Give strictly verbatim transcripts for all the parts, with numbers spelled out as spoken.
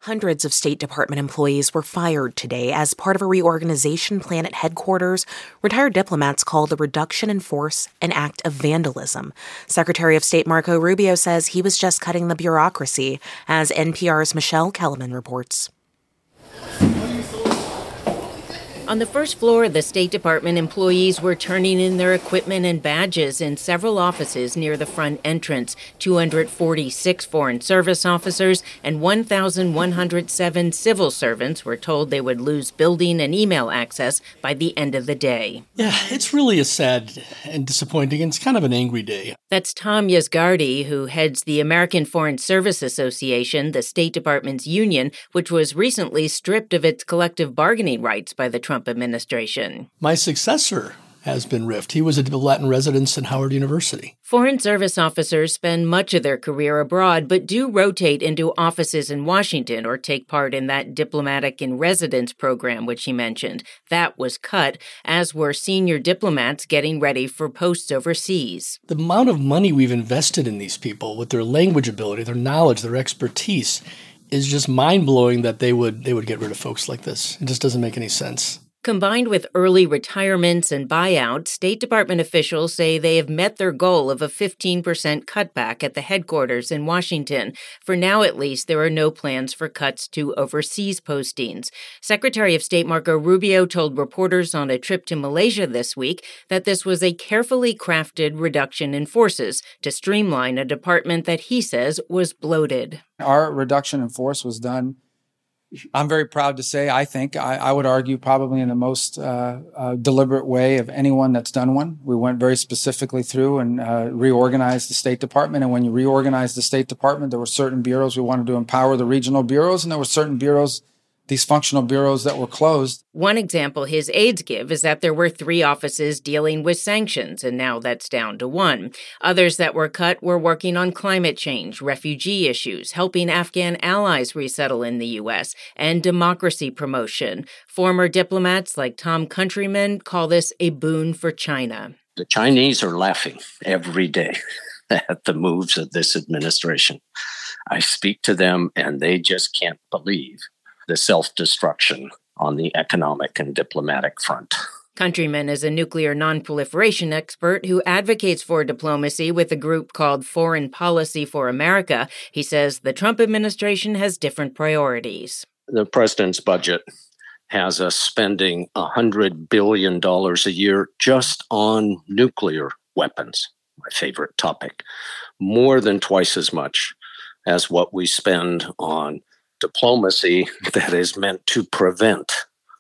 Hundreds of State Department employees were fired today as part of a reorganization plan at headquarters. Retired diplomats call the reduction in force an act of vandalism. Secretary of State Marco Rubio says he was just cutting the bureaucracy, as N P R's Michelle Kellerman reports. On the first floor, the State Department employees were turning in their equipment and badges in several offices near the front entrance. two hundred forty-six Foreign Service officers and one thousand one hundred seven civil servants were told they would lose building and email access by the end of the day. Yeah, it's really a sad and disappointing, and it's kind of an angry day. That's Tom Yasgardi, who heads the American Foreign Service Association, the State Department's union, which was recently stripped of its collective bargaining rights by the Trump administration. My successor has been riffed. He was a Latin resident at Howard University. Foreign Service officers spend much of their career abroad, but do rotate into offices in Washington or take part in that diplomatic in residence program, which he mentioned. That was cut, as were senior diplomats getting ready for posts overseas. The amount of money we've invested in these people with their language ability, their knowledge, their expertise is just mind-blowing that they would they would get rid of folks like this. It just doesn't make any sense. Combined with early retirements and buyouts, State Department officials say they have met their goal of a fifteen percent cutback at the headquarters in Washington. For now, at least, there are no plans for cuts to overseas postings. Secretary of State Marco Rubio told reporters on a trip to Malaysia this week that this was a carefully crafted reduction in forces to streamline a department that he says was bloated. Our reduction in force was done, I'm very proud to say, I think, I, I would argue probably in the most uh, uh, deliberate way of anyone that's done one. We went very specifically through and uh, reorganized the State Department. And when you reorganize the State Department, there were certain bureaus we wanted to empower the regional bureaus, and there were certain bureaus, these functional bureaus, that were closed. One example his aides give is that there were three offices dealing with sanctions, and now that's down to one. Others that were cut were working on climate change, refugee issues, helping Afghan allies resettle in the U S, and democracy promotion. Former diplomats like Tom Countryman call this a boon for China. The Chinese are laughing every day at the moves of this administration. I speak to them, and they just can't believe the self-destruction on the economic and diplomatic front. Countryman is a nuclear nonproliferation expert who advocates for diplomacy with a group called Foreign Policy for America. He says the Trump administration has different priorities. The president's budget has us spending one hundred billion dollars a year just on nuclear weapons, my favorite topic, more than twice as much as what we spend on diplomacy that is meant to prevent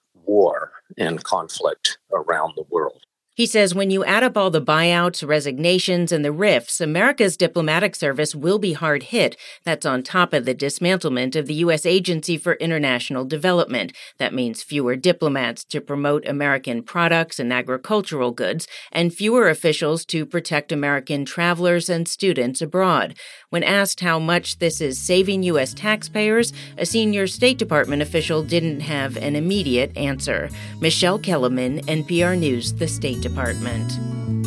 war and conflict around the world. He says when you add up all the buyouts, resignations, and the rifts, America's diplomatic service will be hard hit. That's on top of the dismantlement of the U S Agency for International Development. That means fewer diplomats to promote American products and agricultural goods, and fewer officials to protect American travelers and students abroad. When asked how much this is saving U S taxpayers, a senior State Department official didn't have an immediate answer. Michelle Kellerman, N P R News, the State Department.